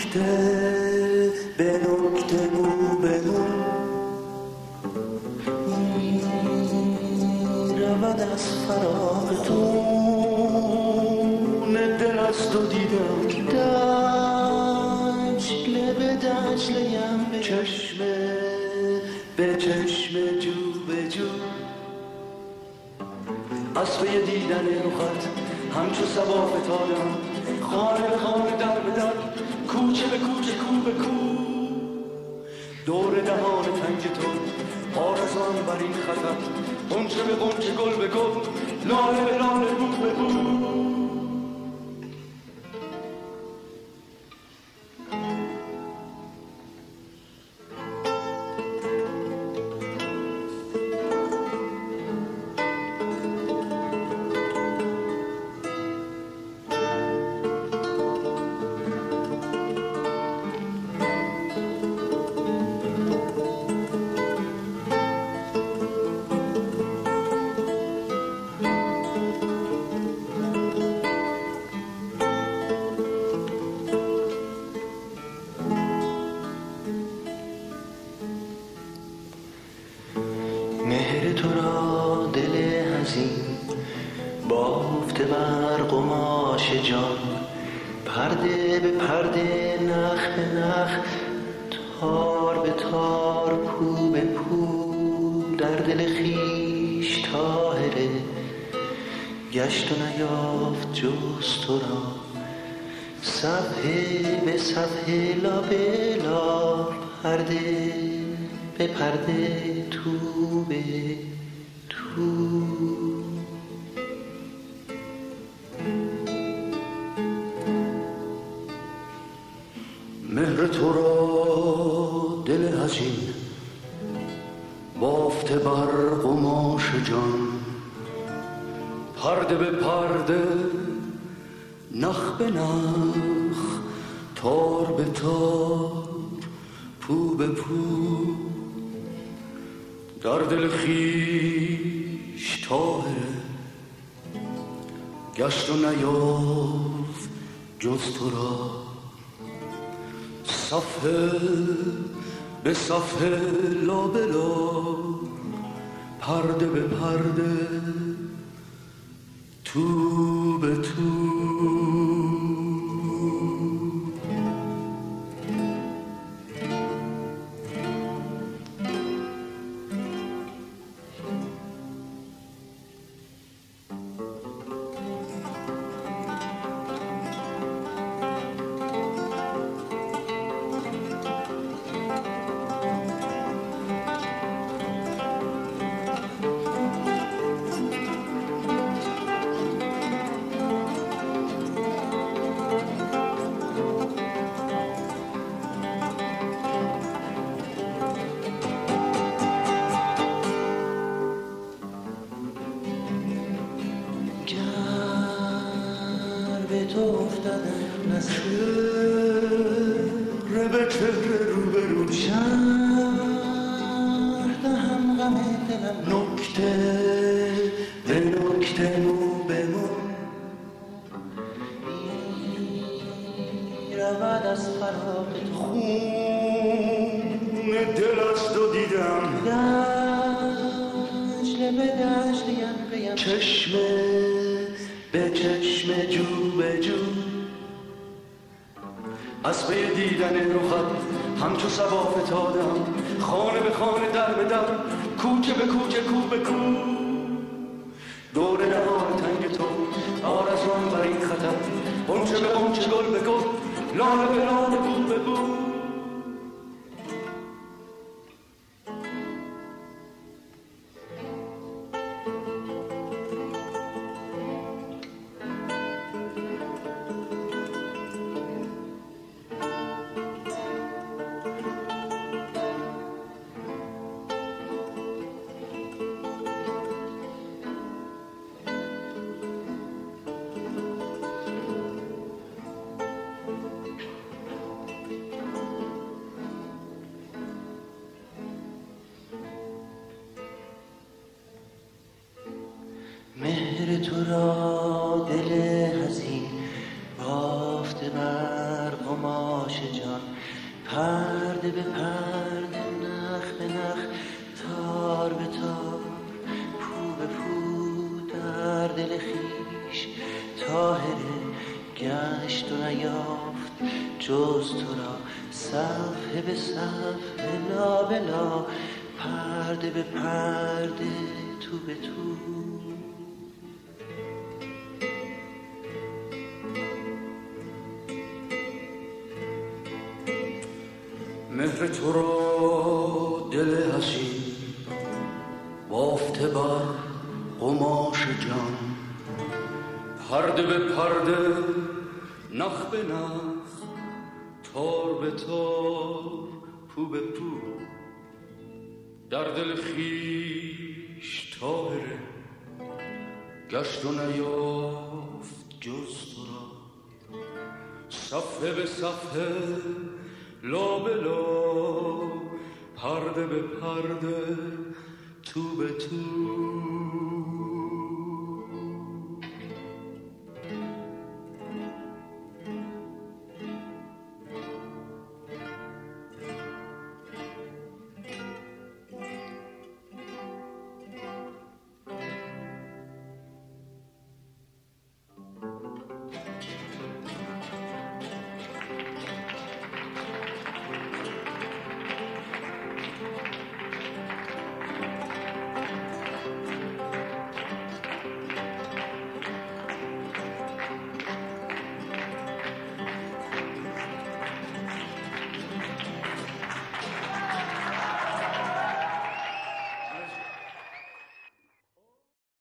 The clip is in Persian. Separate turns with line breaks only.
نکته به نکته مو به مو رود از فراق خون دل از تو دیدم دجله به دجله‌ام به چشمه به چشمه جو به جو از توی دیدن رخت همچو صبا فتادم خانه به خانه در به در کوچه به کوچه کو به کو دور دهان تنگ تو آرزوام بر این خطر غنچه به غنچه گل به گل لاله به لاله بو به بو مهر تو را دل حزین بافته بر قماش جان پرده به پرده نخ به نخ تار به تار پو به پو در دل خویش طاهره گشت و نیافت جز تو را صفحه به صفحه لا به لا پرده به پرده تو به تو مهر تو را دل حزین بافته بر قماش جان پرده به پرده نخ به نخ تار به تار پو به پو در دل خویش طاهره گشت و نیافت جز تو را صفحه به صفحه لا به لا پرده به پرده تو به تو به تو افتادم از چهره به چهره رو به رو شهر دهم غم دلم نکته به نکته مو به مو رود از فراق خون دل از تو دیدم دجله به دجله‌ام بیم چشمه به چشم جو به جو از پی دیدن رخت همچو صبا فتادم خانه به خانه در به در کوچه به کوچه کو به کو دور دهان تنگ تو آرزوام بر این خطر غنچه به غنچه گل به گل لاله به لاله بو به بو گشت و نیافت جز تو را، صفحه به صفحه، لا به لا، پرده به پرده، تو به تو. مهر تو را دل حسین بافته بر قماش جان، پرده به پرده، نخ به نخ، تار به تار، پو به پو، در دل خویش طاهره گشت و نیافت جز تو را، صفحه به صفحه، لا به لا، پرده به پرده، تو به تو.